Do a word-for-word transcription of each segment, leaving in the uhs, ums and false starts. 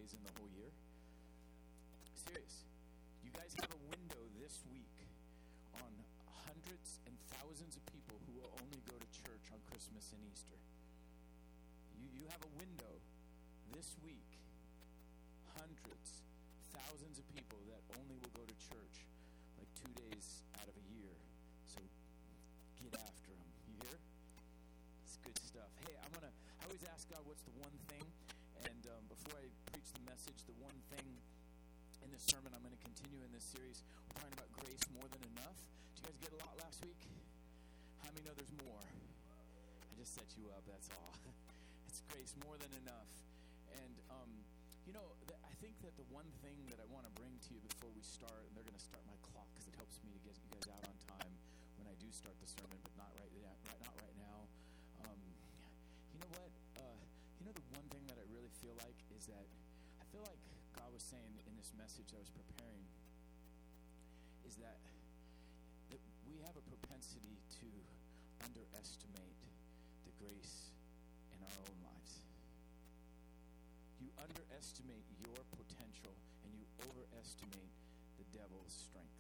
days in the whole year. Serious. You guys have a window this week on hundreds and thousands of people who will only go to church on Christmas and Easter. You, you have a window this week, hundreds, thousands of people that only will go to church like two days out of a year. So get after them. You hear? It's good stuff. Hey, I'm gonna. I always ask God, what's the one thing? And um, before I preach the message, the one thing in this sermon, I'm going to continue in this series. We're talking about grace more than enough. Did you guys get a lot last week? How many know there's more? I just set you up. That's all. It's grace more than enough. And um, you know, th- I think that the one thing that I want to bring to you before we start, and they're going to start my clock because it helps me to get you guys out on time when I do start the sermon, but not right, right not right now. Um, you know what? Uh, you know the one thing that I really feel like is that I feel like God was saying in this message I was preparing is that that we have a propensity to underestimate the grace in our own lives. You underestimate your potential and you overestimate the devil's strength.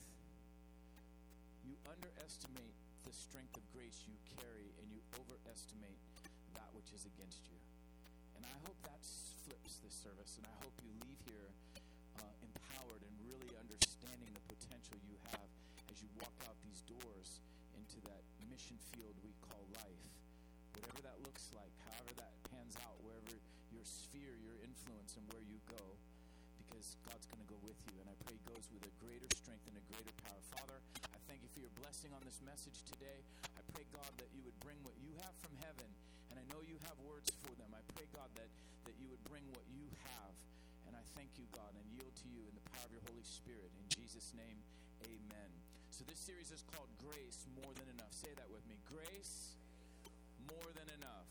You underestimate the strength of grace you carry and you overestimate that which is against you. And I hope that flips this service, and I hope you leave here uh, empowered and really understanding the potential you have as you walk out these doors into that mission field we call life. Whatever that looks like, however that pans out, wherever your sphere, your influence, and where you go, because God's going to go with you. And I pray He goes with a greater strength and a greater power. Father, I thank you for your blessing on this message today. I pray, God, that you would bring what you have from heaven, and I know you have words for them. I pray, God, that, that you would bring what you have, and I thank you, God, and yield to you in the power of your Holy Spirit. In Jesus' name, amen. So this series is called Grace More Than Enough. Say that with me. Grace More Than Enough.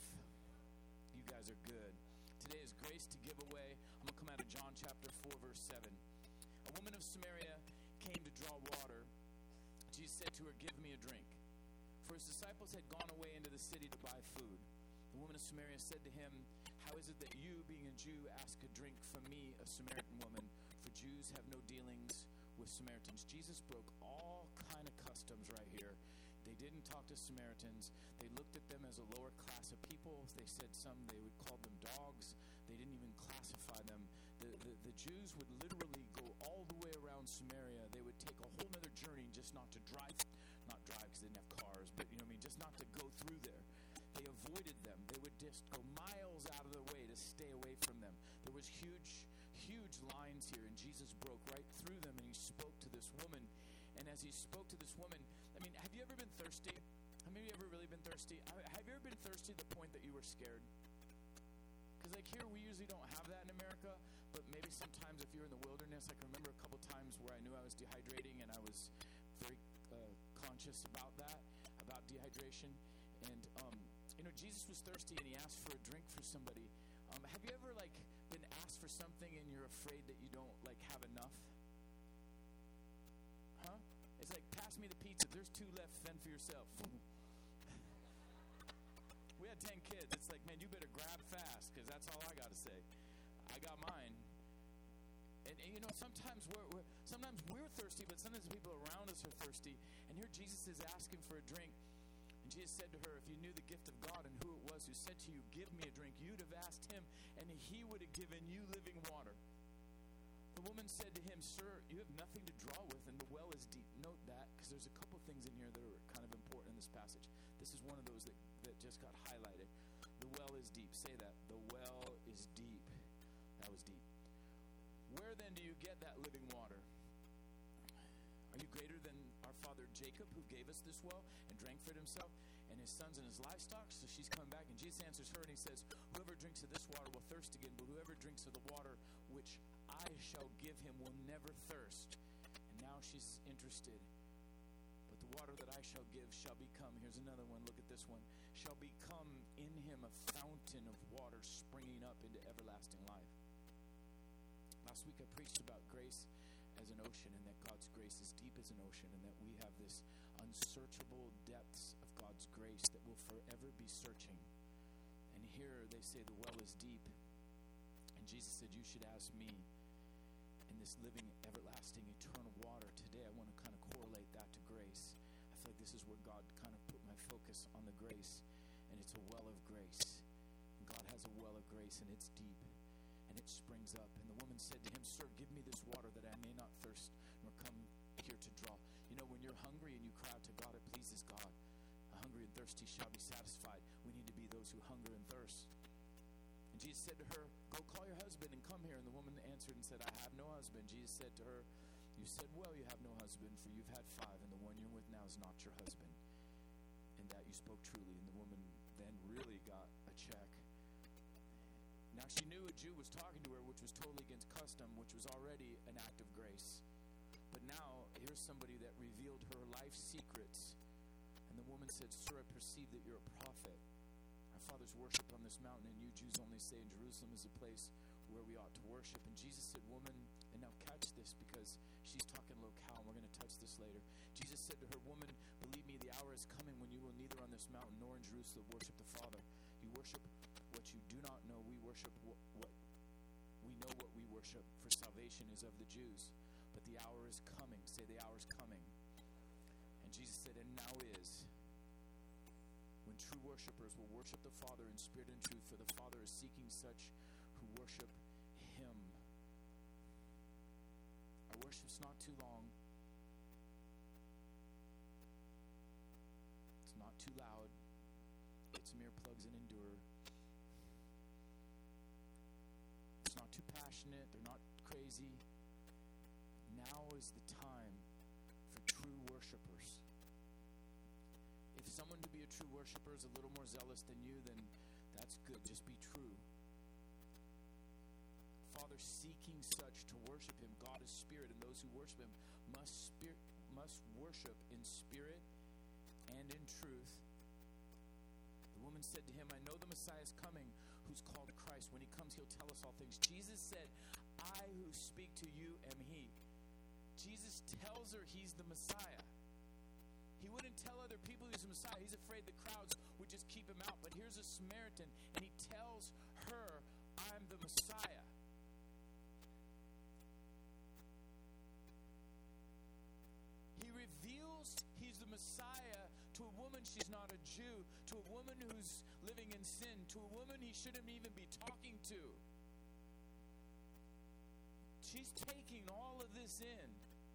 You guys are good. Today is Grace to Give Away. I'm going to come out of John chapter four, verse seven. A woman of Samaria came to draw water. Jesus said to her, "Give me a drink." For his disciples had gone away into the city to buy food. The woman of Samaria said to him, "How is it that you, being a Jew, ask a drink from me, a Samaritan woman? For Jews have no dealings with Samaritans." Jesus broke all kind of customs right here. They didn't talk to Samaritans. They looked at them as a lower class of people. They said some, they would call them dogs. They didn't even classify them. The, the, the Jews would literally go all the way around Samaria. They would take a whole other journey just not to drive, not drive because they didn't have cars, but you know what I mean, just not to go through there. They avoided them. They would just go miles out of their way to stay away from them. There was huge, huge lines here, and Jesus broke right through them, and he spoke to this woman. And as he spoke to this woman, I mean, have you ever been thirsty? Have you ever really been thirsty? Have you ever been thirsty to the point that you were scared? Because like here, we usually don't have that in America, but maybe sometimes if you're in the wilderness, I can remember a couple times where I knew I was dehydrating, and I was very uh, conscious about that, about dehydration. And, um, you know, Jesus was thirsty, and he asked for a drink for somebody. Um, have you ever, like, been asked for something, and you're afraid that you don't, like, have enough? Huh? It's like, pass me the pizza. There's two left, fend for yourself. We had ten kids. It's like, man, you better grab fast, because that's all I got to say. I got mine. And, and you know, sometimes we're, we're sometimes we're thirsty, but sometimes the people around us are thirsty. And here Jesus is asking for a drink. And Jesus said to her, if you knew the gift of God and who it was who said to you, give me a drink, you'd have asked him, and he would have given you living water. The woman said to him, sir, you have nothing to draw with, and the well is deep. Note that, because there's a couple things in here that are kind of important in this passage. This is one of those that, that just got highlighted. The well is deep. Say that. The well is deep. That was deep. Where then do you get that living water? Are you greater than our father Jacob, who gave us this well and drank for it himself and his sons and his livestock? So she's coming back, and Jesus answers her, and he says, whoever drinks of this water will thirst again, but whoever drinks of the water which I shall give him will never thirst. And now she's interested. But the water that I shall give shall become, here's another one, look at this one, shall become in him a fountain of water springing up into everlasting life. Last week I preached about grace as an ocean, and that God's grace is deep as an ocean, and that we have this unsearchable depths of God's grace that will forever be searching. And here they say the well is deep. And Jesus said, you you should ask me. And this living, everlasting, eternal water, today I want to kind of correlate that to grace. I feel like this is where God kind of put my focus on the grace, and it's a well of grace. And God has a well of grace, and it's deep, and it springs up. And the woman said to him, Sir, give me this water that I may not thirst, nor come here to draw. You know, when you're hungry and you cry out to God, it pleases God. Hungry and thirsty shall be satisfied. We need to be those who hunger and thirst. And Jesus said to her, Go call your husband and come here. And the woman answered and said, I have no husband. Jesus said to her, You said, well, you have no husband, for you've had five, and the one you're with now is not your husband. And that you spoke truly. And the woman then really got a check. Now she knew a Jew was talking to her, which was totally against custom, which was already an act of grace. But now, here's somebody that revealed her life secrets. And the woman said, Sir, I perceive that you're a prophet. Our fathers worshipped on this mountain, and you Jews only say in Jerusalem is a place where we ought to worship. And Jesus said, Woman, and now catch this because she's talking locale, and we're going to touch this later. Jesus said to her, Woman, believe me, the hour is coming when you will neither on this mountain nor in Jerusalem worship the Father. You worship what you do not know. We worship what, what we know what we worship, for salvation is of the Jews. But the hour is coming. Say, the hour is coming. Jesus said, and now is, when true worshipers will worship the Father in spirit and truth, for the Father is seeking such who worship Him. Our worship's not too long. It's not too loud. It's mere plugs and endure. It's not too passionate. They're not crazy. Now is the time for true worshipers. If someone to be a true worshiper is a little more zealous than you, then that's good. Just be true. Father seeking such to worship Him. God is spirit, and those who worship Him must spirit must worship in spirit and in truth. The woman said to him, I know the Messiah is coming, who's called Christ. When He comes, He'll tell us all things. Jesus said, I who speak to you am He. Jesus tells her He's the Messiah. He wouldn't tell other people He's the Messiah. He's afraid the crowds would just keep Him out. But here's a Samaritan, and He tells her, I'm the Messiah. He reveals He's the Messiah to a woman she's not a Jew, to a woman who's living in sin, to a woman he shouldn't even be talking to. She's taking all of this in.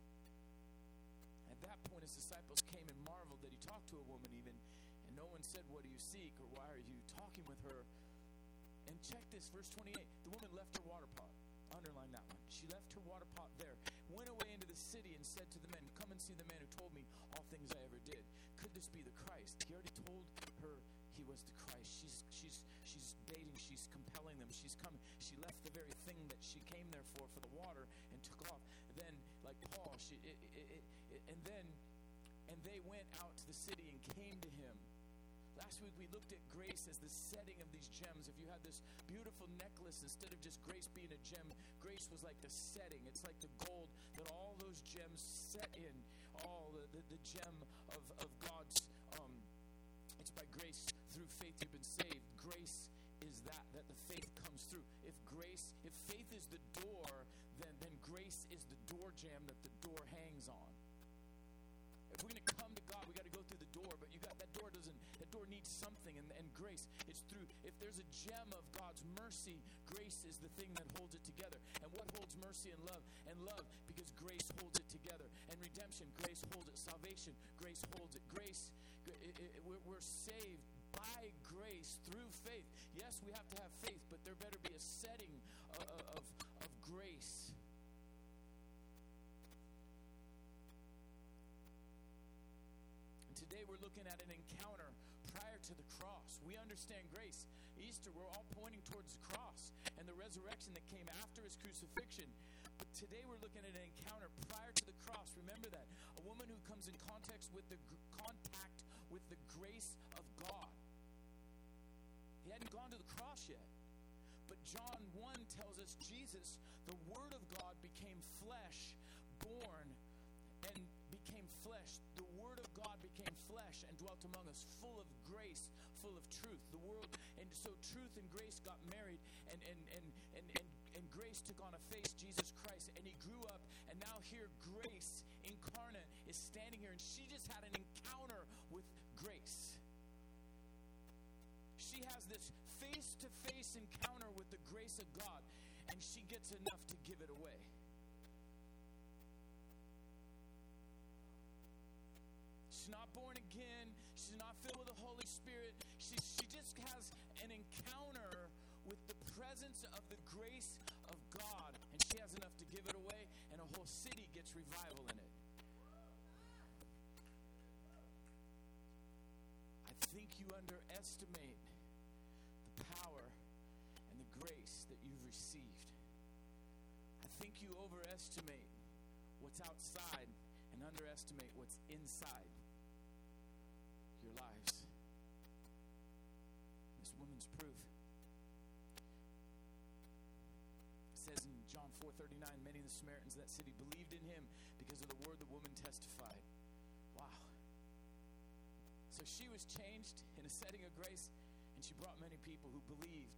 At that point, His disciples came and marveled that He talked to a woman even, and no one said, what do you seek, or why are you talking with her? And check this, verse twenty-eight. The woman left her water pot. Underline that one. She left her water pot there, went away into the city and said to the men, come and see the man who told me all things I ever did. Could this be the Christ? He already told her He was the Christ. She's she's she's baiting, she's compelling them, she's coming. She left the very thing that she came there for, for the water, and took off. Then, like Paul, she it, it, it, it, and then and they went out to the city and came to Him. Last week we looked at grace as the setting of these gems. If you had this beautiful necklace, instead of just grace being a gem, grace was like the setting. It's like the gold that all those gems set in. All the, the, the gem of, of God's, um, it's by grace through faith you've been saved. Grace is that, that the faith comes through. If grace, if faith is the door, then, then grace is the door jam that the door hangs on. If we're going to come to God, we got to go through the door, but you got that door doesn't, that door needs something, and, and grace, it's through, if there's a gem of God's mercy, grace is the thing that holds it together. And what holds mercy and love? And love, because grace holds it together. And redemption, grace holds it. Salvation, grace holds it. Grace, it, it, we're, we're saved by grace through faith. Yes, we have to have faith, but there better be a setting of, of, of grace. Today we're looking at an encounter prior to the cross. We understand grace. Easter, we're all pointing towards the cross and the resurrection that came after His crucifixion. But today we're looking at an encounter prior to the cross. Remember that. A woman who comes in contact with the contact with the grace of God. He hadn't gone to the cross yet. But John one tells us Jesus, the Word of God, became flesh, born, and became flesh. The Word of God became flesh and dwelt among us, full of grace, full of truth. The world, and so truth and grace got married, and and and and and, and grace And now here grace incarnate is standing here, and she just had an encounter with grace. She has this face-to-face encounter with the grace of God, and she gets enough to give it away. She's not born again. She's not filled with the Holy Spirit. She, she just has an encounter with the presence of the grace of God, and she has enough to give it away, and a whole city gets revival in it. I think you underestimate the power and the grace that you've received. I think you overestimate what's outside and underestimate what's inside your lives. This woman's proof. It says in John four thirty-nine, many of the Samaritans of that city believed in him because of the word the woman testified. Wow. So she was changed in a setting of grace, and she brought many people who believed.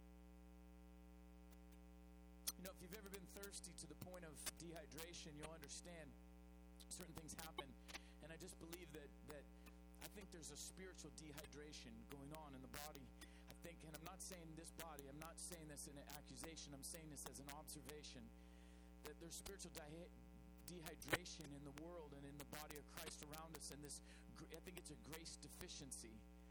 You know, if you've ever been thirsty to the point of dehydration, you'll understand certain things happen. And I just believe that that I think there's a spiritual dehydration going on in the body. I think, and I'm not saying this body, I'm not saying this in an accusation, I'm saying this as an observation, that there's spiritual di- dehydration in the world and in the body of Christ around us, and this, I think it's a grace deficiency.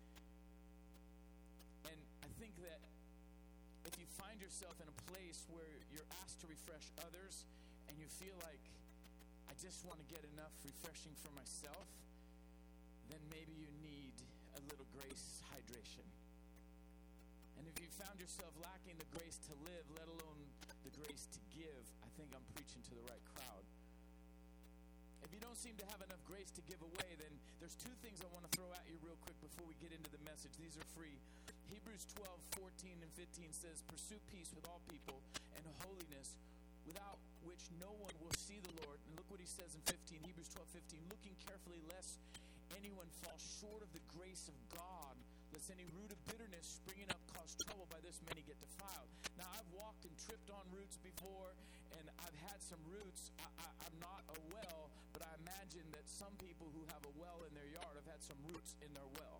And I think that if you find yourself in a place where you're asked to refresh others, and you feel like, I just want to get enough refreshing for myself, then maybe you need a little grace hydration. And if you found yourself lacking the grace to live, let alone the grace to give, I think I'm preaching to the right crowd. If you don't seem to have enough grace to give away, then there's two things I want to throw at you real quick before we get into the message. These are free. Hebrews twelve, fourteen, and fifteen says, pursue peace with all people and holiness, without which no one will see the Lord. And look what he says in fifteen, Hebrews twelve, fifteen, looking carefully lest anyone fall short of the grace of God, lest any root of bitterness springing up cause trouble, by this many get defiled. Now, I've walked and tripped on roots before, and I've had some roots. I, I, I'm not a well, but I imagine that some people who have a well in their yard have had some roots in their well.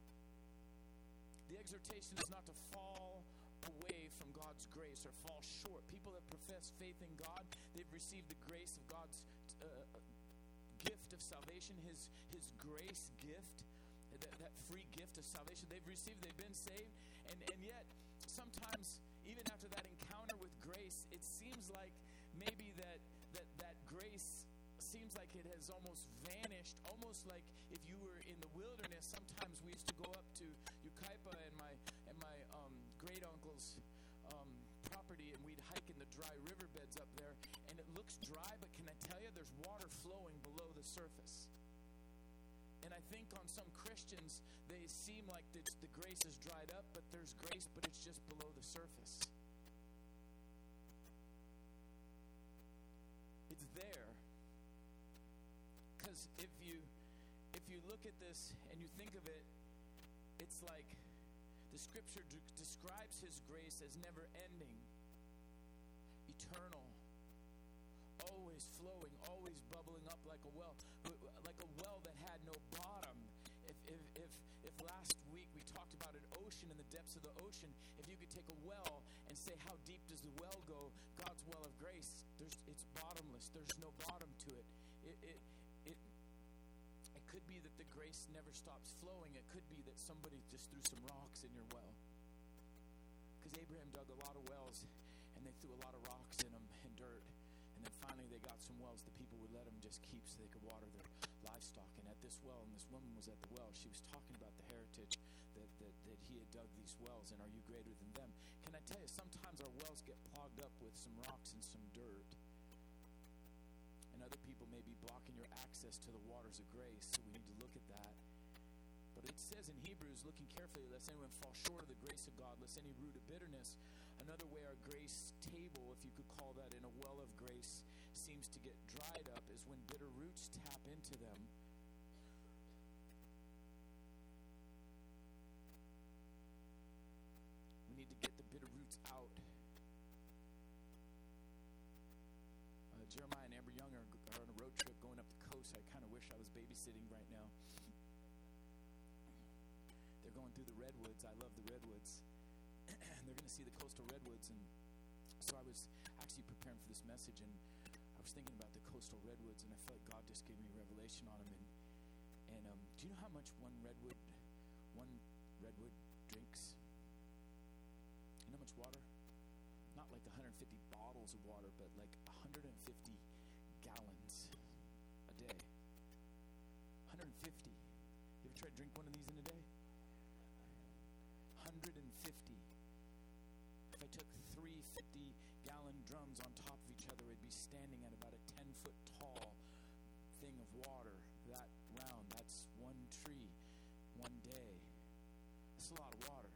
The exhortation is not to fall away from God's grace or fall short. People that profess faith in God, they've received the grace of God's uh, gift of salvation, his his grace gift, that, that free gift of salvation. They've received, they've been saved, and, and yet sometimes, even after that encounter with grace, it seems like maybe that that, that grace seems like it has almost vanished, almost like if you were in the wilderness. Sometimes we used to go up to Yucaipa and my and my um, great uncle's um, property, and we'd hike in the dry riverbeds up there, and it looks dry, but can I tell you, there's water flowing below the surface. And I think on some Christians, they seem like the, the grace is dried up, but there's grace, but it's just below the surface. It's there. Because if you if you look at this and you think of it, it's like the scripture d- describes his grace as never ending, eternal, always flowing, always bubbling up like a well, like a well that had no bottom. If if if if last week we talked about an ocean and the depths of the ocean, if you could take a well and say, how deep does the well go? God's well of grace, there's it's bottomless. There's no bottom to it. It it it it could be that the grace never stops flowing. It could be that somebody just threw some rocks in your well. Because Abraham dug a lot of wells, and they threw a lot of rocks in them and dirt. And then finally they got some wells the people would let them just keep so they could water their livestock. And at this well, and this woman was at the well, she was talking about the heritage that, that, that he had dug these wells, and are you greater than them? Can I tell you, sometimes our wells get clogged up with some rocks and some dirt. And other people may be blocking your access to the waters of grace, so we need to look at that. But it says in Hebrews, looking carefully, lest anyone fall short of the grace of God, lest any root of bitterness. Another way our grace table, if you could call that, in a well of grace seems to get dried up is when bitter roots tap into them. We need to get the bitter roots out. Uh, Jeremiah and Amber so I kind of wish I was babysitting right now. They're going through the redwoods. I love the redwoods. And they're going to see the coastal redwoods. And so I was actually preparing for this message, and I was thinking about the coastal redwoods, and I felt like God just gave me revelation on them. And, and um, do you know how much one redwood, one redwood drinks? You know how much water? Not like one hundred fifty bottles of water, but like one hundred fifty gallons a day. one hundred fifty. You ever try to drink one of these in a day? one hundred fifty. If I took three fifty-gallon drums on top of each other, it'd be standing at about a ten-foot tall thing of water. That round, that's one tree, one day. That's a lot of water.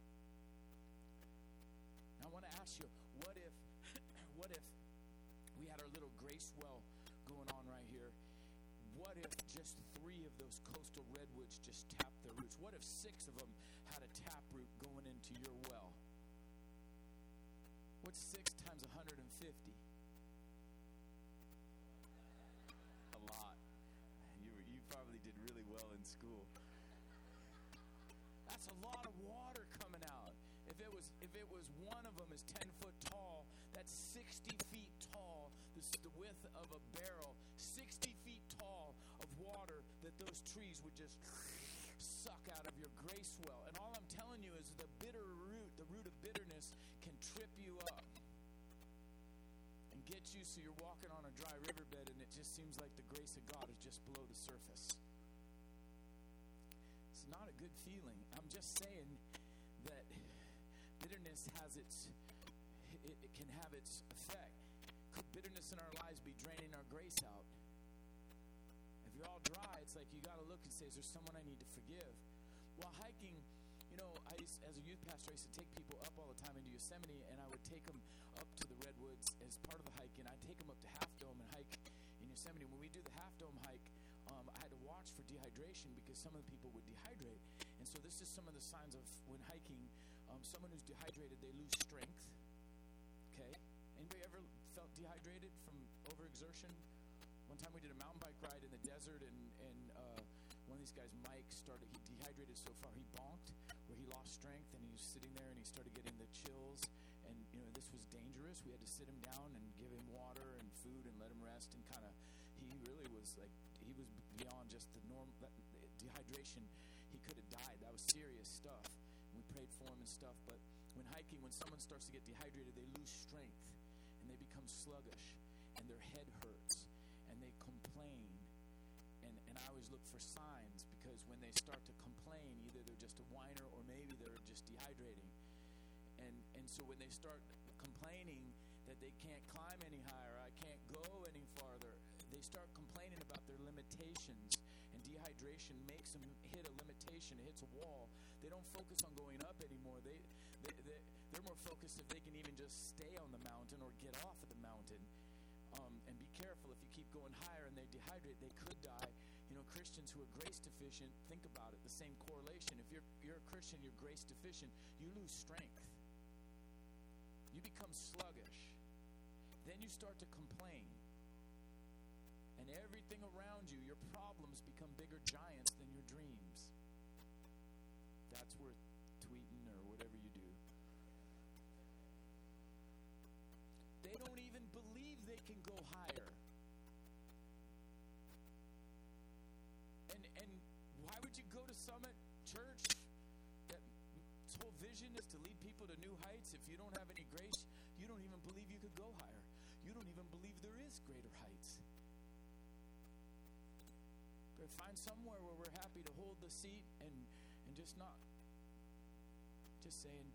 Now I want to ask you, what if, what if we had our little grace well going on right here? What if just three of those coastal redwoods just tapped their roots? What if six of them had a tap root going into your well? What's six times one hundred fifty? A lot. You you probably did really well in school. That's a lot of water coming out. If it was if it was one of them is ten foot tall, that's sixty feet tall. This is the width of a barrel. Sixty feet tall of water that those trees would just suck out of your grace well. And all I'm telling you is the bitter root, the root of bitterness, can trip you up and get you so you're walking on a dry riverbed and it just seems like the grace of God is just below the surface. It's not a good feeling. I'm just saying that bitterness has its, it, it can have its effect. Could bitterness in our lives be draining our grace out? If you're all dry, it's like you got to look and say, is there someone I need to forgive? While hiking, you know, I used, as a youth pastor, I used to take people up all the time into Yosemite, and I would take them up to the redwoods as part of the hike, and I'd take them up to Half Dome and hike in Yosemite. When we do the Half Dome hike, um, I had to watch for dehydration because some of the people would dehydrate. And so this is some of the signs of when hiking, um, someone who's dehydrated, they lose strength. Okay? Anybody ever felt dehydrated from overexertion? One time we did a mountain bike ride in the desert, and, and uh, one of these guys, Mike, started, he dehydrated so far, he bonked, where he lost strength, and he was sitting there, and he started getting the chills, and, you know, this was dangerous. We had to sit him down and give him water and food and let him rest, and kind of, he really was like, he was beyond just the norm, dehydration. He could have died. That was serious stuff. And we prayed for him and stuff, but when hiking, when someone starts to get dehydrated, they lose strength, and they become sluggish, and their head hurts, and they complain. And, and I always look for signs, because when they start to complain, either they're just a whiner or maybe they're just dehydrating. And and so when they start complaining that they can't climb any higher, I can't go any farther, they start complaining about their limitations. And dehydration makes them hit a limitation, it hits a wall. They don't focus on going up anymore. They, they, they, they're more focused if they can even just stay on the mountain or get off of the mountain. Um, and be careful, if you keep going higher and they dehydrate, they could die. You know, Christians who are grace deficient, think about it, the same correlation. If you're, you're a Christian, you're grace deficient, you lose strength. You become sluggish. Then you start to complain. And everything around you, your problems become bigger giants than your dreams. That's worth tweeting or whatever you do. They don't even believe they can go higher. And and why would you go to Summit Church? That its whole vision is to lead people to new heights. If you don't have any grace, you don't even believe you could go higher. You don't even believe there is greater heights. But find somewhere where we're happy to hold the seat and, and just not, just saying,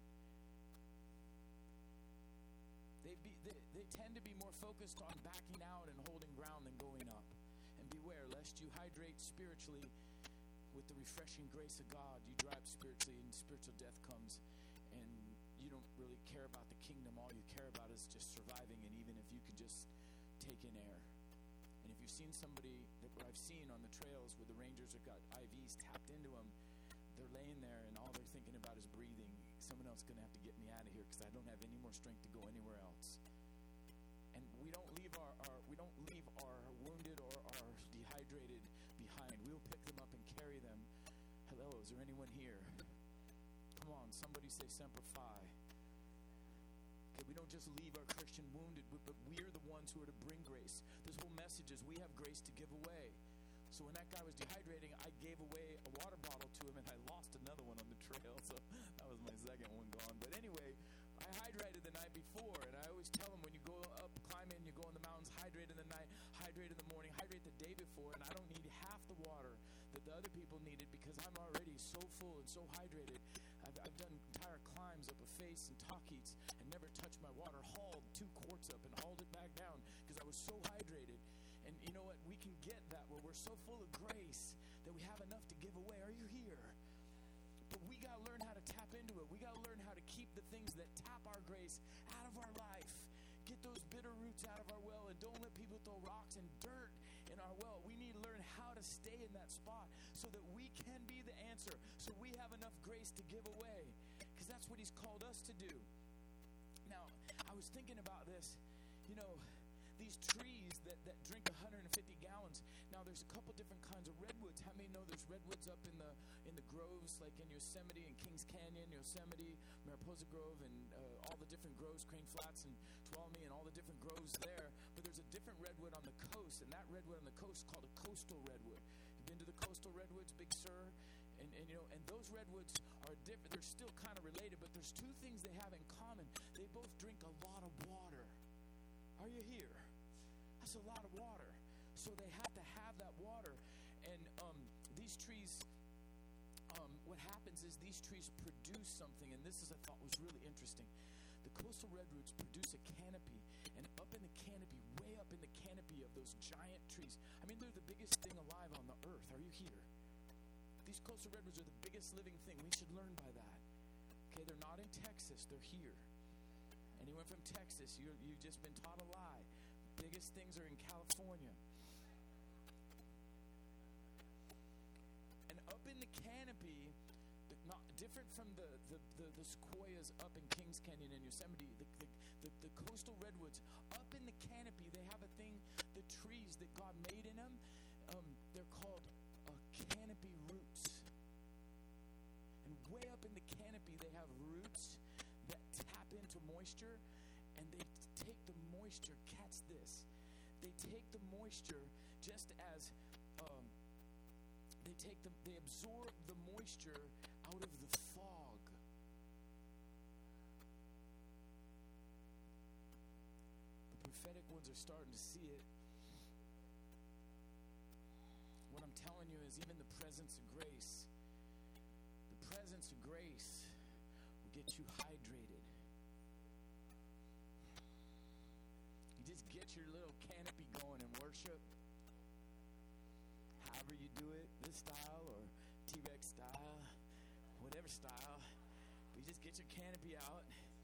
they, be, they, they tend to be more focused on backing out and holding ground than going up. And beware, lest you hydrate spiritually with the refreshing grace of God, you dry up spiritually and spiritual death comes, and you don't really care about the kingdom. All you care about is just surviving, and even if you could just take in air. And if you've seen somebody, that what I've seen on the trails where the rangers have got I Vs tapped into them, they're laying there and all they're thinking about is breathing. Someone else is going to have to get me out of here because I don't have any more strength to go anywhere else. And we don't leave our, our we don't leave our wounded or our dehydrated Is there anyone here? Come on, somebody say Semper Fi. Okay, we don't just leave our Christian wounded, but we're the ones who are to bring grace. This whole message is we have grace to give away. So when that guy was dehydrating, I gave away a water bottle to him, and I lost another one on the trail. So that was my second one gone. But anyway, I hydrated the night before, and I always tell them when you go up climbing, you go in the mountains, hydrate in the night, hydrate in the morning, hydrate the day before, and I don't need half the water that the other people needed because I'm already so full and so hydrated. I've, I've done entire climbs up a face and Talkeets and never touched my water, hauled two quarts up and hauled it back down because I was so hydrated. And you know what? We can get that where we're so full of grace that we have enough to give away. Are you here? But we got to learn how to tap into it. We got to learn how to keep the things that tap our grace out of our life. Get those bitter roots out of our well, and don't let people throw rocks and dirt in our well. We need to learn how to stay in that spot so that we can be the answer, so we have enough grace to give away, because that's what he's called us to do. Now, I was thinking about this, you know, these trees that, that drink one hundred fifty gallons. Now, there's a couple different kinds of redwoods. How many know there's redwoods up in the in the groves, like in Yosemite and Kings Canyon, Yosemite, Mariposa Grove, and uh, all the different groves, Crane Flats and Tuolumne, and all the different groves there. But there's a different redwood on the coast, and that redwood on the coast is called a coastal redwood. You've been to the coastal redwoods, Big Sur? And, and you know, and those redwoods are different. They're still kind of related, but there's two things they have in common. They both drink a lot of water. Are you here? That's a lot of water. So they have to have that water. And um, these trees, um, what happens is these trees produce something, and this is I thought was really interesting. The coastal redwoods produce a canopy, and up in the canopy, way up in the canopy of those giant trees, I mean, they're the biggest thing alive on the earth. Are you here? These coastal redwoods are the biggest living thing. We should learn by that. Okay, they're not in Texas. They're here. Anyone from Texas, you, you've just been taught a lie. Biggest things are in California. And up in the canopy, not different from the, the, the, the sequoias up in Kings Canyon and Yosemite, the, the, the, the coastal redwoods, up in the canopy, they have a thing, the trees that God made in them, um, they're called uh, canopy roots. And way up in the canopy, they have roots that tap into moisture, and they take the moisture, catch this, they take the moisture just as um, they take the, they absorb the moisture out of the fog. The prophetic ones are starting to see it. What I'm telling you is even the presence of grace, the presence of grace will get you hydrated. You just get your little canopy going in worship. However you do it, this style or T-Rex style, whatever style. But you just get your canopy out.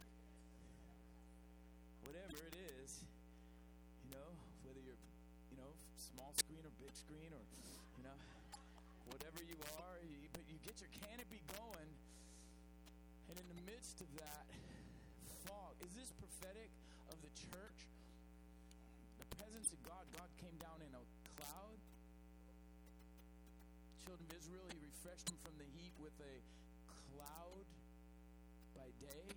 Whatever it is, you know, whether you're, you know, small screen or big screen or, you know, whatever you are, you, but you get your canopy going, and in the midst of that fog, is this prophetic of the church? The presence of God, God came down in a cloud. Children of Israel, he refreshed them from the heat with a cloud by day.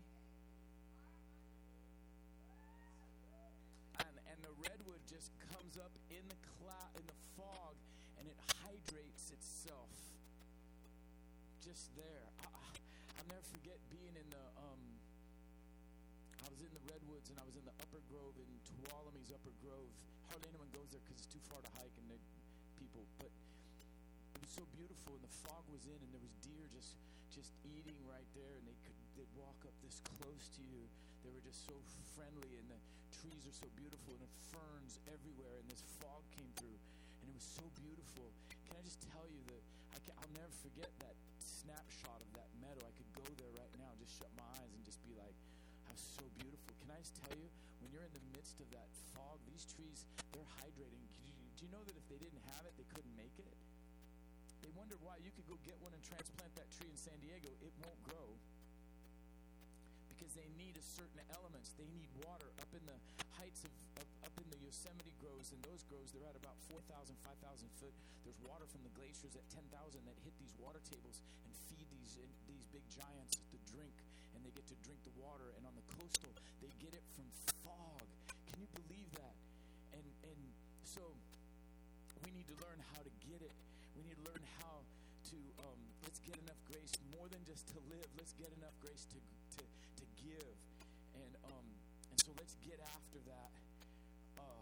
And, and the redwood just comes up in the cloud, in the fog, and it hydrates itself just there. I, I'll never forget being in the, um, I was in the redwoods, and I was in the Upper Grove, in Tuolumne's Upper Grove. Hardly anyone goes there because it's too far to hike and they people, but it was so beautiful, and the fog was in, and there was deer just just eating right there, and they could they'd walk up this close to you. They were just so friendly, and the trees are so beautiful, and the ferns everywhere, and this fog came through, and it was so beautiful. Can I just tell you that I can, I'll never forget that snapshot of that meadow. I could go there right now and just shut my eyes and just be like, "That's so beautiful." Can I just tell you, when you're in the midst of that fog, these trees, they're hydrating. Do you know that if they didn't have it, they couldn't make it? They wondered why. You could go get one and transplant that tree in San Diego. It won't grow because they need a certain elements. They need water. Up in the heights of, up, up in the Yosemite groves, grows, and those grows, they're at about four thousand, five thousand foot. There's water from the glaciers at ten thousand that hit these water tables and feed these uh, these big giants to drink, and they get to drink the water. And on the coastal, they get it from fog. Can you believe that? And and so we need to learn how to get it. We need to learn how to um, let's get enough grace more than just to live. Let's get enough grace to to to give, and um and so let's get after that. Uh,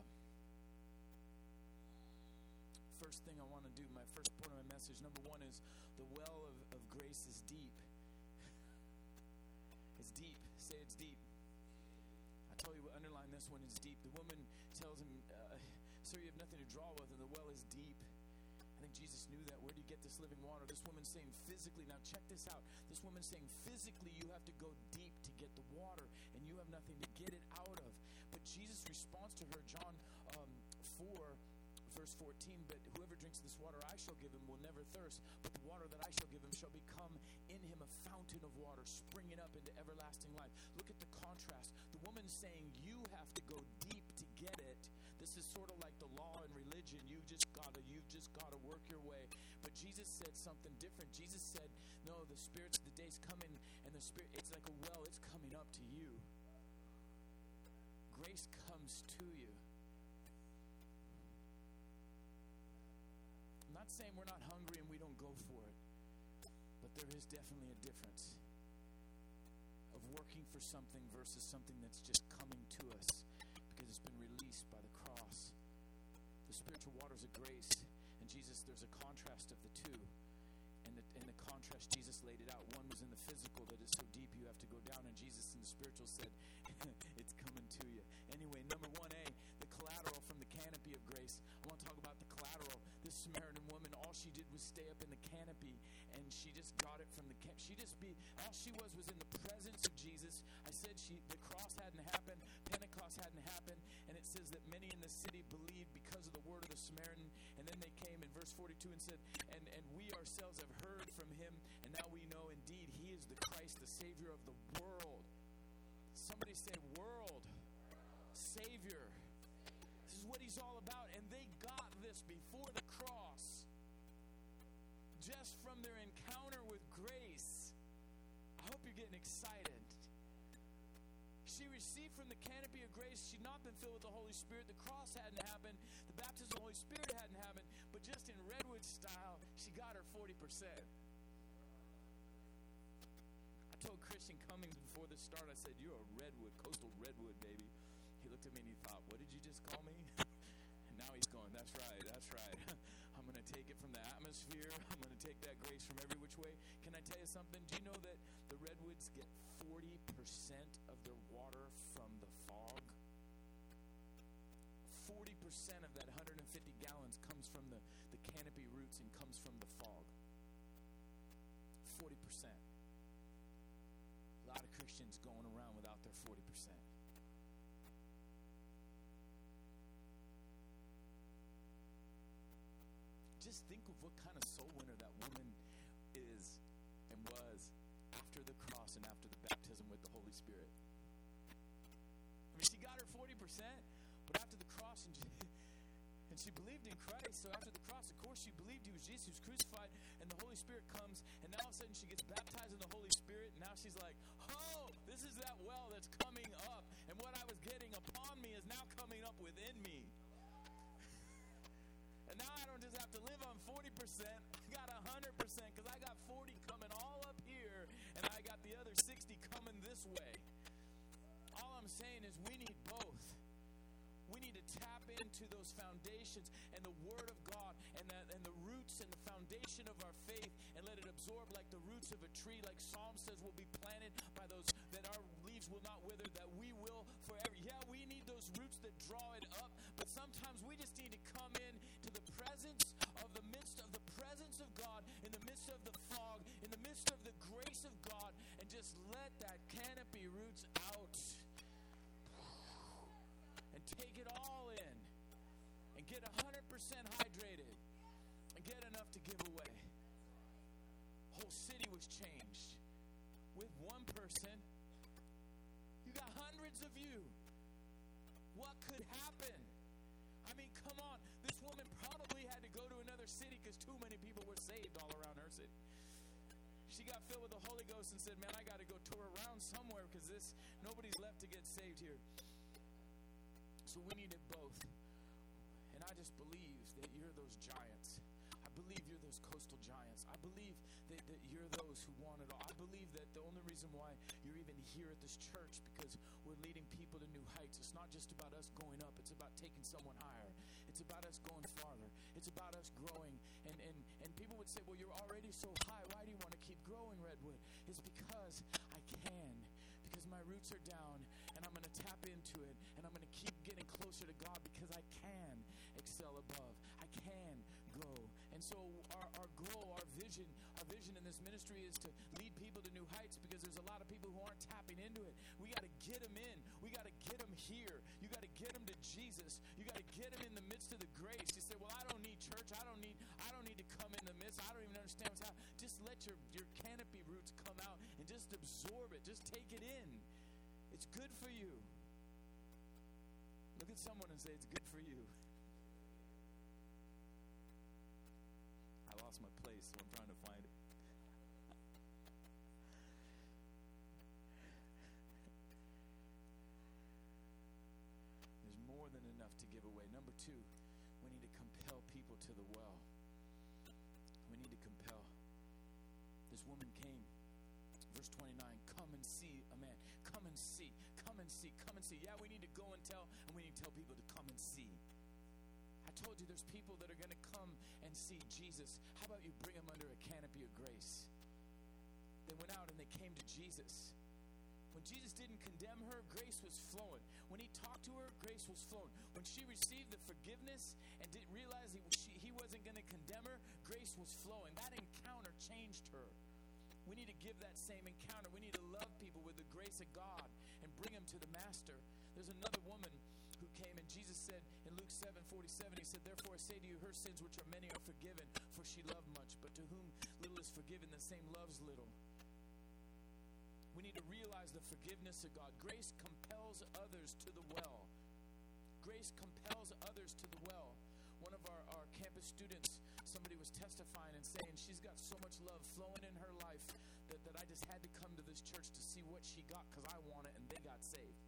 first thing I want to do, my first point of my message, number one, is the well of, of grace is deep. It's deep. Say it's deep. I tell you what, underline this one, it's deep. The woman tells him, uh, sir, you have nothing to draw with, and the well is deep. I think Jesus knew that. Where do you get this living water? This woman's saying physically, now check this out. This woman's saying physically you have to go deep to get the water, and you have nothing to get it out of. But Jesus responds to her, John um, four, verse fourteen, but whoever drinks this water I shall give him will never thirst, but the water that I shall give him shall become in him a fountain of water, springing up into everlasting life. Look at the contrast. The woman's saying you have to go deep to get it. This is sort of like the law and religion. You just gotta, you've just gotta work your way. But Jesus said something different. Jesus said, no, the Spirit's, the day's coming, and the Spirit, it's like a well, it's coming up to you. Grace comes to you. I'm not saying we're not hungry and we don't go for it, but there is definitely a difference of working for something versus something that's just coming to us because it's been released by the cross. The spiritual waters of grace, and Jesus, there's a contrast of the two. And the, and the contrast, Jesus laid it out. One was in the physical, that is so deep you have to go down, and Jesus in the spiritual said, it's coming to you. Anyway, number one A, the collateral from the canopy of grace. I want to talk about the collateral. This Samaritan woman, all she did was stay up in the canopy, and she just got it from the camp. She just be, all she was was in the presence of Jesus. I said she, the cross hadn't happened, Pentecost hadn't happened, and it says that many in the city believed because of the word of the Samaritan, and then they came in verse forty-two and said, and, and we ourselves have heard from him, and now we know indeed he is the Christ, the Savior of the world. Somebody say world. Savior. This is what he's all about, and they got this before the cross. Just from their encounter with grace. I hope you're getting excited. She received from the canopy of grace. She'd not been filled with the Holy Spirit. The cross hadn't happened. The baptism of the Holy Spirit hadn't happened. But just in Redwood style, she got her forty percent. I told Christian Cummings before this started, I said, you're a Redwood, coastal Redwood, baby. He looked at me and he thought, what did you just call me? And now he's going, that's right, that's right. I'm going to take it from the atmosphere. I'm going to take that grace from every which way. Can I tell you something? Do you know that the Redwoods get forty percent of their water from the fog? forty percent of that one hundred fifty gallons comes from the, the canopy roots and comes from the fog. forty percent. A lot of Christians going around without their forty percent. Just think of what kind of soul winner that woman is and was after the cross and after the baptism with the Holy Spirit. I mean, she got her forty percent, but after the cross, and she, and she believed in Christ, so after the cross, of course, she believed he was Jesus, he was crucified, and the Holy Spirit comes, and now all of a sudden she gets baptized in the Holy Spirit, and now she's like, oh, this is that well that's coming up, and what I was getting upon me is now coming up within me. And now I don't just have to live on forty percent, I got one hundred percent, because I got forty coming all up here, and I got the other sixty coming this way. All I'm saying is we need both. We need to tap into those foundations and the Word of God and the, and the roots and the foundation of our faith, and let it absorb like the roots of a tree, like Psalm says, will be planted by those, that our leaves will not wither, that we will forever. Yeah, we need those roots that draw it up, but sometimes we just need to come in to the presence of the midst of the presence of God, in the midst of the fog, in the midst of the grace of God, and just let that canopy roots out. And take it all in. And get one hundred percent hydrated. And get enough to give away. Whole city was changed. With one person. You got hundreds of you. What could happen? I mean, because too many people were saved all around her city. She got filled with the Holy Ghost and said, man, I got to go tour around somewhere because this nobody's left to get saved here. So we needed both. And I just believe that you're those giants. I believe you're those coastal giants. I believe that, that you're those who want it all. I believe that the only reason why you're even here at this church because we're leading people to new heights. It's not just about us going up. It's about taking someone higher. It's about us going farther. It's about us growing. And, and, and people would say, well, you're already so high. Why do you want to keep growing, Redwood? It's because I can. Because my roots are down and I'm going to tap into it and I'm going to keep getting closer to God because I can excel above. I can grow. And so our, our goal, our vision, our vision in this ministry is to lead people to new heights because there's a lot of people who aren't tapping into it. We got to get them in. We got to get them here. You got to get them to Jesus. You got to get them in the midst of the grace. You say, well, I don't need church. I don't need I don't need to come in the midst. I don't even understand what's happening. Just let your, your canopy roots come out and just absorb it. Just take it in. It's good for you. Look at someone and say, it's good for you. I lost my place, so I'm trying to find it. There's more than enough to give away. Number two, we need to compel people to the well. We need to compel. This woman came, verse twenty-nine, come and see a man. Come and see. Come and see. Come and see. Yeah, we need to go and tell, and we need to tell people to come and see. I told you there's people that are going to come and see Jesus. How about you bring them under a canopy of grace? They went out and they came to Jesus. When Jesus didn't condemn her, grace was flowing. When he talked to her, grace was flowing. When she received the forgiveness and didn't realize he, she, he wasn't going to condemn her, grace was flowing. That encounter changed her. We need to give that same encounter. We need to love people with the grace of God and bring them to the Master. There's another woman who came, and Jesus said in Luke seven forty-seven, he said, therefore I say to you, her sins which are many are forgiven, for she loved much. But to whom little is forgiven, the same loves little. We need to realize the forgiveness of God. Grace compels others to the well. Grace compels others to the well. One of our, our campus students, somebody was testifying and saying she's got so much love flowing in her life that, that I just had to come to this church to see what she got because I want it, and they got saved.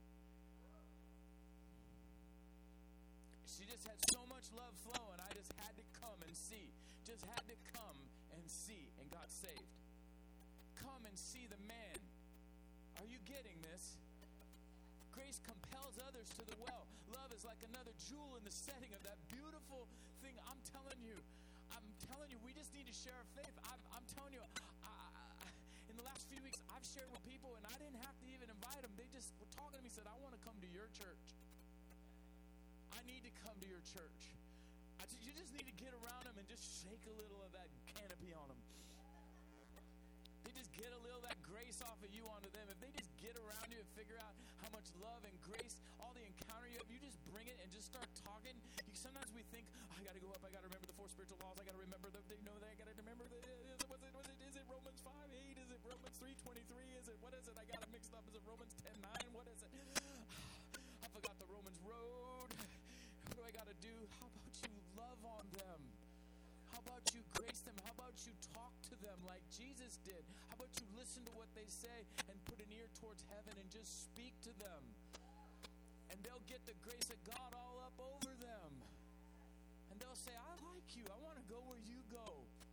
She just had so much love flowing, I just had to come and see. Just had to come and see and got saved. Come and see the man. Are you getting this? Grace compels others to the well. Love is like another jewel in the setting of that beautiful thing. I'm telling you, I'm telling you, we just need to share our faith. I'm, I'm telling you, I, I, in the last few weeks, I've shared with people, and I didn't have to even invite them. They just were talking to me, said, I want to come to your church. I need to come to your church. I just, you just need to get around them and just shake a little of that canopy on them. They just get a little of that grace off of you onto them. If they just get around you and figure out how much love and grace, all the encounter you have, you just bring it and just start talking. You, sometimes we think, oh, I got to go up, I got to remember the four spiritual laws, I got to remember the, you know, that I got to remember the, is it, was it, was it, is it Romans five eight, is it Romans three twenty-three, is it, what is it, I got it mixed up, is it Romans ten nine, what is it? I forgot the Romans road. What do I got to do? How about you love on them? How about you grace them? How about you talk to them like Jesus did? How about you listen to what they say and put an ear towards heaven and just speak to them? And they'll get the grace of God all up over them. And they'll say, I like you. I want to go where you go.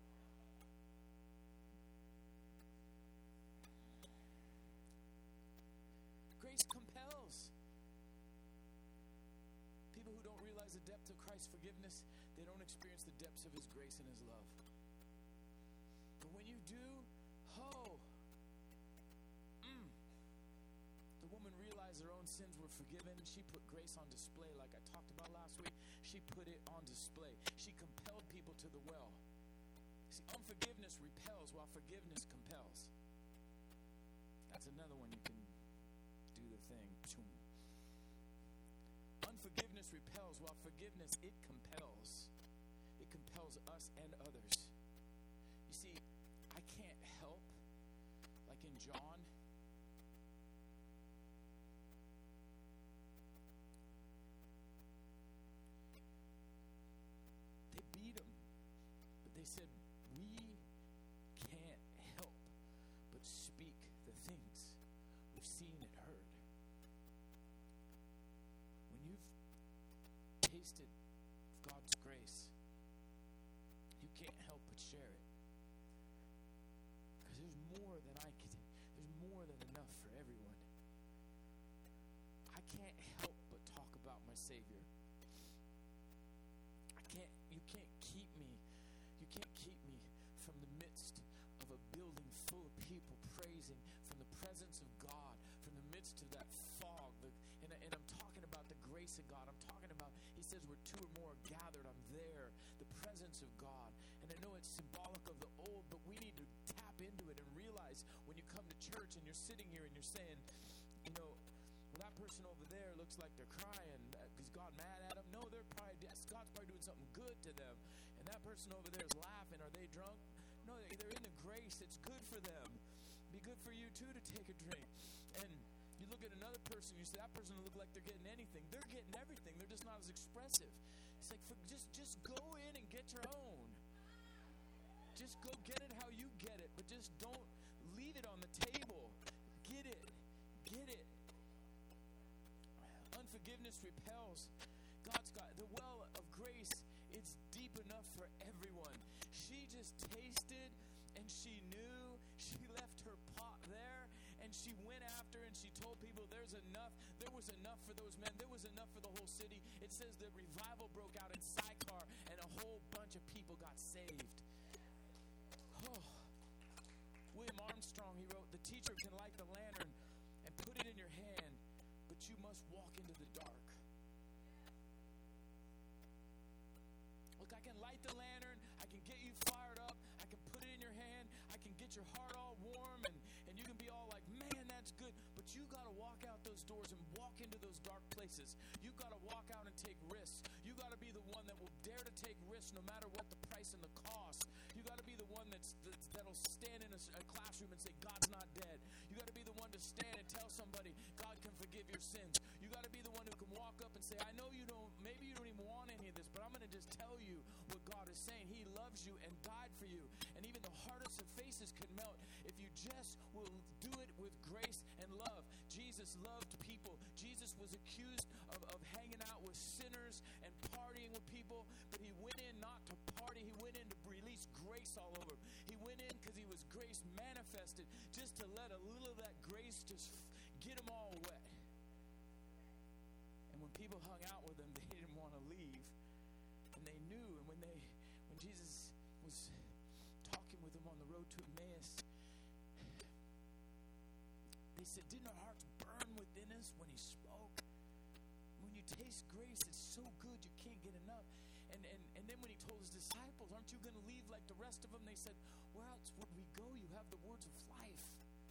Grace compels. People who don't realize the depth of Christ's forgiveness, they don't experience the depths of his grace and his love. But when you do, ho, mm, the woman realized her own sins were forgiven. She put grace on display like I talked about last week. She put it on display. She compelled people to the well. See, unforgiveness repels while forgiveness compels. That's another one you can do the thing. Unforgiveness repels, while forgiveness, it compels. It compels us and others. You see, I can't help, like in John, they beat him, but they he said, we can't help but speak the things we've seen and heard. When you've tasted God's grace, you can't help but share it. Because there's more than I could, there's more than enough for everyone. I can't help but talk about my Savior. I can't, you can't keep me, you can't keep me from the midst of a building full of people praising, from the presence of God, from the midst of that fog. The, and, and I'm talking about the grace of God. I'm talking about, he says, where two or more are gathered, I'm there. The presence of God. And I know it's symbolic of the old, but we need to tap into it and realize when you come to church and you're sitting here and you're saying, you know, well, that person over there looks like they're crying because God mad at them. No, they're probably, God's probably doing something good to them. And that person over there is laughing. Are they drunk? No, they're in the grace. It's good for them. Be good for you too to take a drink. And you look at another person, you say, that person doesn't look like they're getting anything. They're getting everything. They're just not as expressive. It's like, for, just, just go in and get your own. Just go get it how you get it, but just don't leave it on the table. Get it. Get it. Unforgiveness repels. God's got the well of grace. It's deep enough for everyone. She just tasted and she knew. She left her pot there and she went after and she told people there's enough. There was enough for those men. There was enough for the whole city. It says the revival broke out in Sychar and a whole bunch of people got saved. Oh. William Armstrong, he wrote, the teacher can light the lantern and put it in your hand, but you must walk into the dark. Look, I can light the lantern, I can get you fired up, I can put it in your hand, I can get your heart all warm, and, and you can be all like, man, that's good. But you got to walk out those doors and walk into those dark places. You got to walk out and take risks. You got to be the one that will dare to take risks no matter what the price and the cost. You got to be the one that's, that's that'll stand in a, a classroom and say, God's not dead. You got to be the one to stand and tell somebody, God can forgive your sins. You got to be the one who can walk up and say, I know you don't, maybe you don't even want any of this, but I'm going to just tell you what God is saying. He loves you and died for you. And even the hardest of faces can melt if you just will do it with grace and love. Jesus loved people. Jesus was accused of, of hanging out with sinners and partying with people, but he went in not to party. He went in to release grace all over him. He went in because he was grace manifested, just to let a little of that grace just get them all wet. And when people hung out with him, they didn't want to leave. And they knew, and when they, when Jesus was talking with them on the road to Emmaus, they said, didn't our hearts burn within us when he spoke? When you taste grace, it's so good you can't get enough. And, and, and then when he told his disciples, aren't you going to leave like the rest of them? They said, where else would we go? You have the words of life.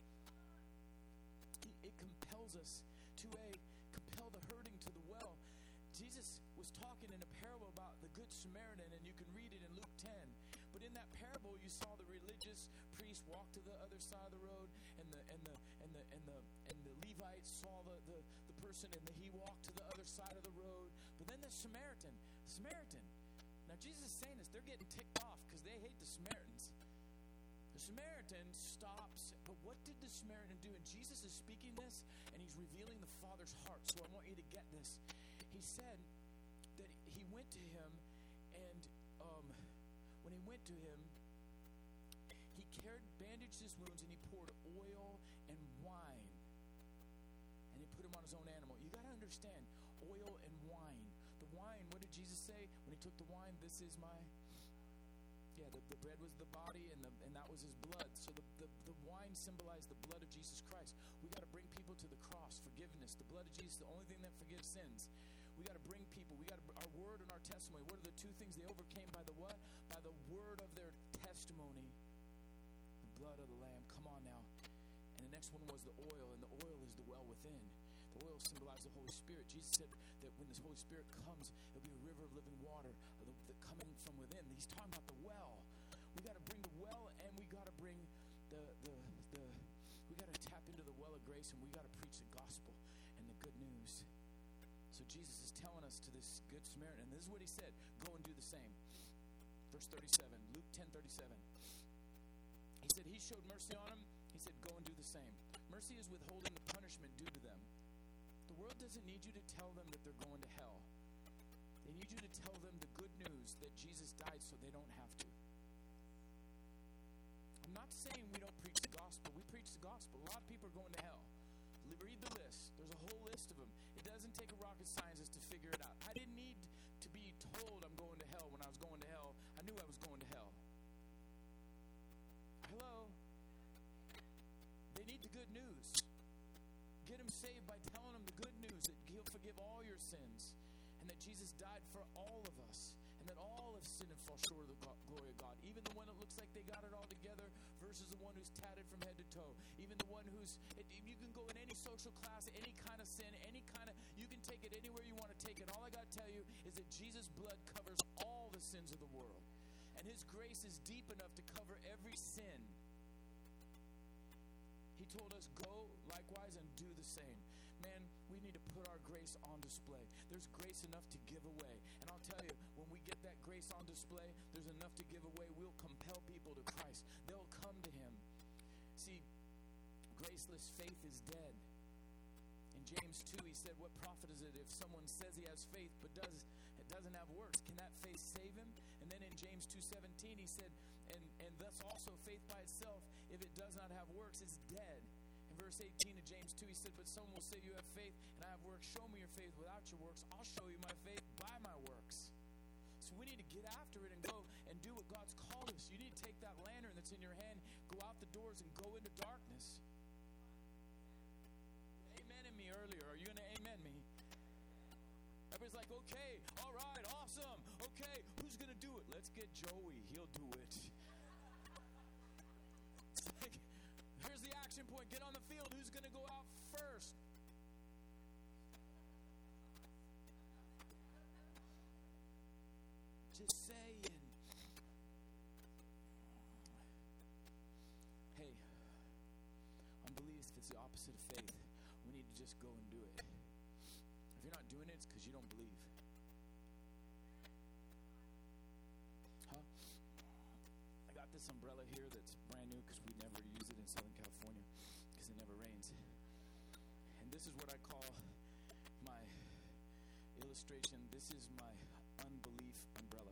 It, it compels us to a compel the hurting to the well. Jesus was talking in a parable about the Good Samaritan, and you can read it in Luke ten. But in that parable, you saw the religious priest walk to the other side of the road, and the and the and the and the and the Levites saw the, the, the person, and the, he walked to the other side of the road. But then the Samaritan, Samaritan. Now Jesus is saying this; they're getting ticked off because they hate the Samaritans. The Samaritan stops, but what did the Samaritan do? And Jesus is speaking this, and he's revealing the Father's heart. So I want you to get this. He said that he went to him, and um, when he went to him, he cared, bandaged his wounds, and he poured oil and wine, and he put him on his own animal. You got to understand, oil and wine. The wine, what did Jesus say when he took the wine? This is my... Yeah, the, the bread was the body, and the and that was his blood. So the, the, the wine symbolized the blood of Jesus Christ. We got to bring people to the cross, forgiveness. The blood of Jesus, the only thing that forgives sins. We got to bring people. We got to, our word and our testimony. What are the two things they overcame by the what? By the word of their testimony. The blood of the Lamb. Come on now. And the next one was the oil, and the oil is the well within. The oil symbolized the Holy Spirit. Jesus said that when this Holy Spirit comes, it'll be a river of living water the, the coming from within. He's talking about the well. We got to bring the well, and we got to bring the the the. We got to tap into the well of grace, and we got to preach the gospel and the good news. So Jesus is telling us to this Good Samaritan, and this is what he said: go and do the same. Verse thirty-seven, Luke ten thirty-seven. He said, he showed mercy on him. He said, go and do the same. Mercy is withholding the punishment due to them. The world doesn't need you to tell them that they're going to hell. They need you to tell them the good news that Jesus died so they don't have to. I'm not saying we don't preach the gospel. We preach the gospel. A lot of people are going to hell. Read the list. There's a whole list of them. It doesn't take a rocket scientist to figure it out. I didn't need to be told I'm going to hell when I was going to hell. I knew I was going to hell. Hello? They need the good news. Get them saved by telling them the good news that He'll forgive all your sins and that Jesus died for all of us and that all have sinned and fall short of the glory of God. Even the one that looks like they got it all together versus the one who's tatted from head to toe. Even the one who's, it, you can go in any social class, any kind of sin, any kind of, you can take it anywhere you want to take it. All I got to tell you is that Jesus' blood covers all the sins of the world. And His grace is deep enough to cover every sin. He told us, go likewise and do the same. Man, we need to put our grace on display. There's grace enough to give away. And I'll tell you, when we get that grace on display, there's enough to give away. We'll compel people to Christ. They'll come to Him. See, graceless faith is dead. In James two, he said, what profit is it if someone says he has faith but does it doesn't have works? Can that faith save him? And then in James two seventeen, he said, and, and thus also faith by itself, if it does not have works, is dead. In verse eighteen of James two, he said, but someone will say you have faith and I have works. Show me your faith without your works. I'll show you my faith by my works. So we need to get after it and go and do what God's called us. You need to take that lantern that's in your hand, go out the doors and go into darkness. Amen in me earlier. Are you going to amen me? Everybody's like, okay, all right, awesome. Okay, who's going to do it? Let's get Joey. He'll do it. It's like, here's the action point. Get on the field. Who's going to go out first? Just saying. Hey, unbelief is the opposite of faith. We need to just go and do it. If you're not doing it, it's because you don't believe. Huh? I got this umbrella here that's brand new because we never use it in Southern California because it never rains. And this is what I call my illustration. This is my unbelief umbrella.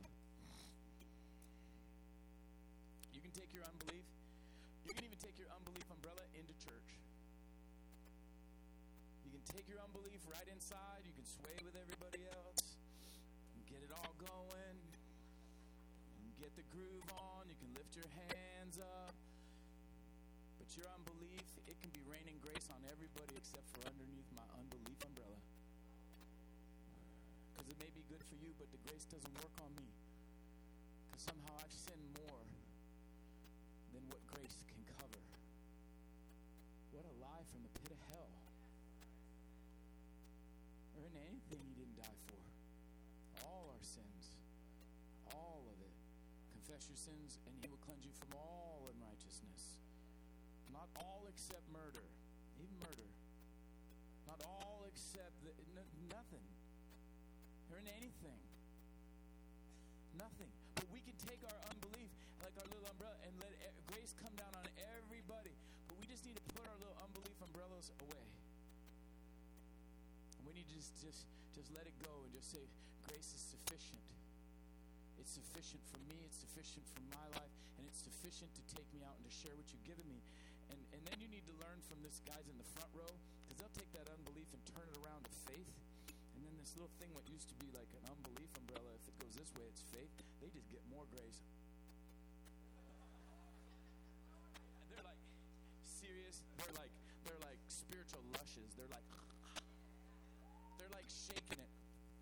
You can take your unbelief, you can even take your unbelief umbrella into church. You can take your unbelief right inside, you can sway with everybody else, and get it all going, and get the groove on, you can lift your hands up. But your unbelief, it can be raining grace on everybody except for underneath my unbelief umbrella. Because it may be good for you, but the grace doesn't work on me. Because somehow I've sinned more than what grace can cover. What a lie from the pit of hell. There isn't anything He didn't die for. All our sins. All of it. Confess your sins and He will cleanse you from all unrighteousness. Not all except murder. Even murder. Not all except the, n- nothing. There isn't anything. Nothing. But we can take our unbelief, like our little umbrella, and let e- grace come down on everybody. But we just need to put our little unbelief umbrellas away. And we need to just, just, just let it go and just say, grace is sufficient. It's sufficient for me, it's sufficient for my life, and it's sufficient to take me out and to share what you've given me. And, and then you need to learn from this guys in the front row, because they'll take that unbelief and turn it around to faith. And then this little thing, what used to be like an unbelief umbrella, if it goes this way, it's faith. They just get more grace. And they're like serious. They're like they're like spiritual lushes. They're like they're like shaking it.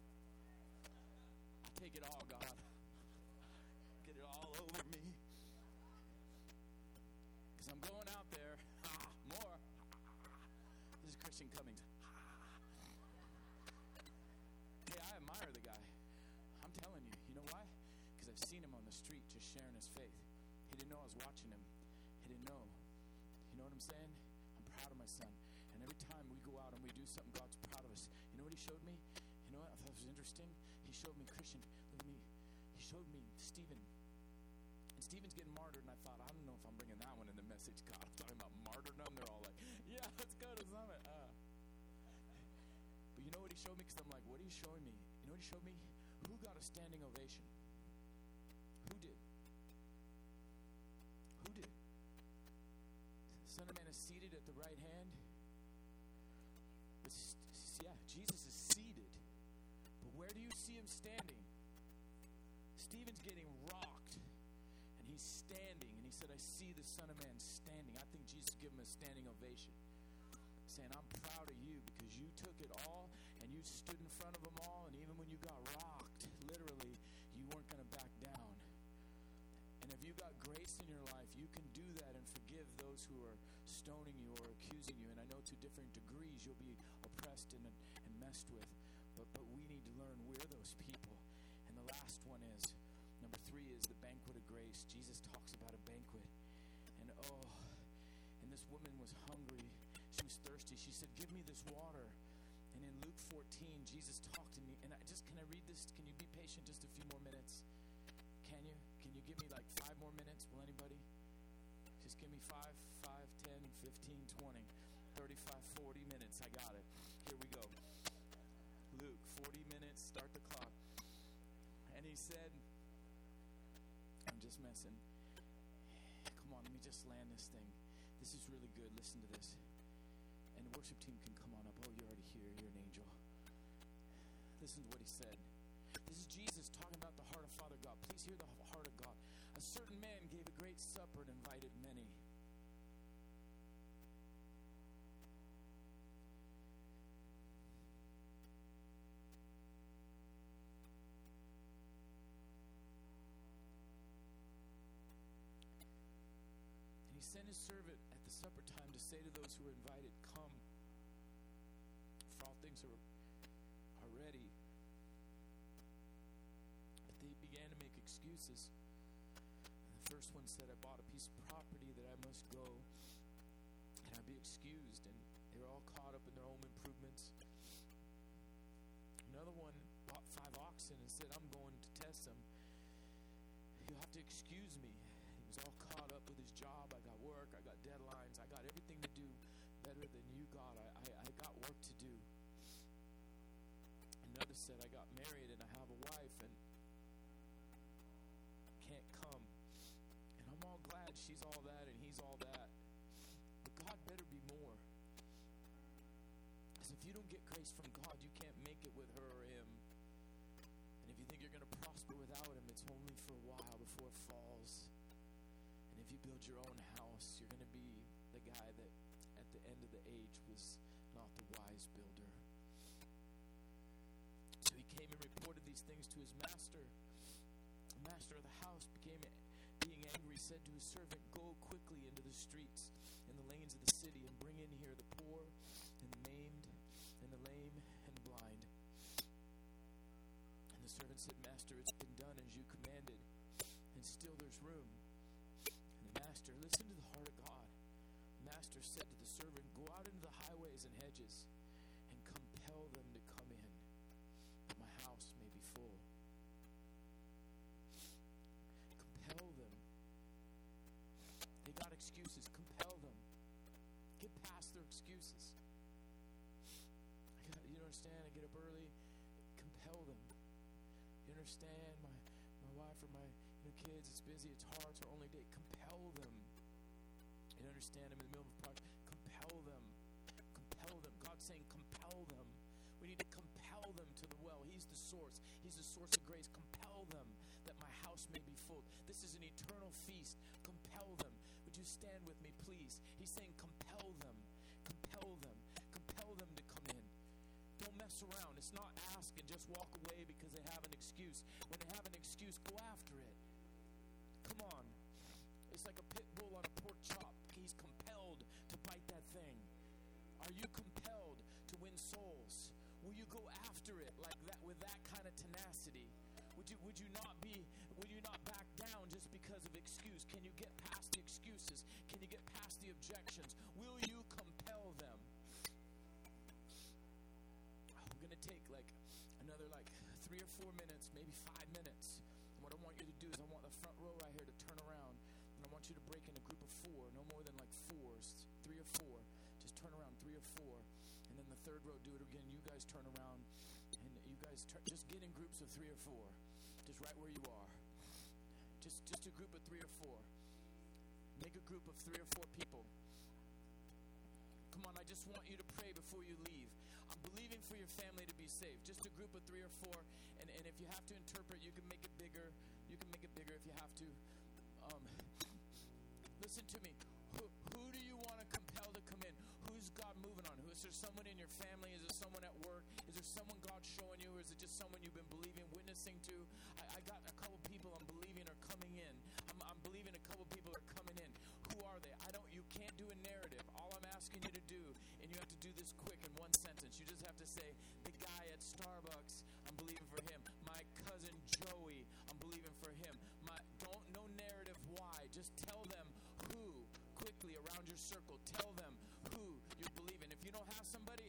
I take it all, God. Get it all over me. Because I'm going out there. Ah, more. This is Christian Cummings. Hey, I admire the guy. I'm telling you. You know why? Because I've seen him on the street just sharing his faith. He didn't know I was watching him. He didn't know. You know what I'm saying? I'm proud of my son. And every time we go out and we do something, God's proud of us. You know what He showed me? You know what I thought was interesting? He showed me, Christian, look at me. He showed me Stephen Stephen's getting martyred, and I thought, I don't know if I'm bringing that one in the message. God, I'm talking about martyrdom. They're all like, yeah, let's go to Summit. Uh. But you know what he showed me? Because I'm like, what are you showing me? You know what he showed me? Who got a standing ovation? Who did? Who did? The Son of Man is seated at the right hand. But, yeah, Jesus is seated. But where do you see him standing? Stephen's getting rocked, and he's standing. And he said, I see the Son of Man standing. I think Jesus gave him a standing ovation, saying, I'm proud of you because you took it all, and you stood in front of them all, and even when you got rocked, literally, you weren't going to back down. And if you got grace in your life, you can do that and forgive those who are stoning you or accusing you. And I know to different degrees you'll be oppressed and, and messed with, but, but we need to learn we're those people. And the last one is, number three is the banquet of grace. Jesus talks about a banquet. And oh, and this woman was hungry. She was thirsty. She said, give me this water. And in Luke fourteen, Jesus talked to me. And I just, can I read this? Can you be patient just a few more minutes? Can you? Can you give me like five more minutes? Will anybody? Just give me five, five, ten, fifteen, twenty, thirty-five, forty minutes. I got it. Here we go. Luke, forty minutes. Start the clock. And he said, I'm just messing. Come on, let me just land this thing. This is really good. Listen to this. And the worship team can come on up. Oh, you're already here. You're an angel. Listen to what he said. This is Jesus talking about the heart of Father God. Please hear the heart of God. A certain man gave a great supper and invited many. And he sent his servant at the supper time to say to those who were invited, come, for all things are, are ready. But they began to make excuses. And the first one said, I bought a piece of property that I must go, and I'd be excused. And they were all caught up in their own improvements. Another one bought five oxen and said, I'm going to test them. You'll have to excuse me. He was all caught up with his job. I got work. I got deadlines. I got everything to do better than you got. I, I, I got work to do. Another said, I got married and I have a wife and can't come. And I'm all glad she's all that and he's all that. But God better be more. Because if you don't get grace from God, you can't make it with her or him. And if you think you're going to prosper without him, it's only for a while before it falls. And if you build your own house, you're going to be the guy that at the end of the age was not the wise builder. So he came and reported these things to his master. The master of the house became, being angry, said to his servant, go quickly into the streets and the lanes of the city and bring in here the poor and the maimed and the lame and the blind. And the servant said, Master, it's been done as you commanded, and still there's room. And the master, listen to the heart of God. The master said to the servant, go out into the highways and hedges and compel them to come in, that my house may be full. Compel them. They got excuses. Compel them. Get past their excuses. I got, you understand? I get up early. Compel them. You understand? My my wife or my you know, kids, it's busy, it's hard, it's our only day. Compel them. You understand? I'm in the middle of a project. Compel them. Compel them. God's saying compel them. We need to compel them to the well. He's the source. He's the source of grace. Compel them that my house may be full. This is an eternal feast. Compel them. Would you stand with me, please? He's saying compel them. Compel them. Compel them to come in. Don't mess around. It's not ask and just walk away because they have an excuse. When they have an excuse, go after it. Come on. It's like a pit bull on a pork chop. He's compelled to bite that thing. Are you compelled to win souls? Will you go after it like that with that kind of tenacity? Would you would you not be would you not back down just because of excuse? Can you get past the excuses? Can you get past the objections? Will you compel them? Oh, we're gonna take like another like three or four minutes, maybe five minutes. And what I want you to do is I want the front row right here to turn around. want you to break in a group of four, no more than like fours, three or four. Just turn around, three or four. And then the third row, do it again. You guys turn around, and you guys turn, just get in groups of three or four. Just right where you are. Just, just a group of three or four. Make a group of three or four people. Come on, I just want you to pray before you leave. I'm believing for your family to be saved. Just a group of three or four. And, and if you have to interpret, you can make it bigger. You can make it bigger if you have to. Um, listen to me. Who, who do you want to compel to come in? Who's God moving on? Who, is there someone in your family? Is there someone at work? Is there someone God's showing you? Or is it just someone you've been believing, witnessing to? I, I got a couple people I'm believing are coming in. I'm, I'm believing a couple people are coming in. Who are they? I don't. You can't do a narrative. All I'm asking you to do, and you have to do this quick in one sentence. You just have to say, the guy at Starbucks, I'm believing for him. My cousin Joey, I'm believing for him. My don't no narrative why. Just tell them who quickly around your circle. Tell them who you're believing. If you don't have somebody,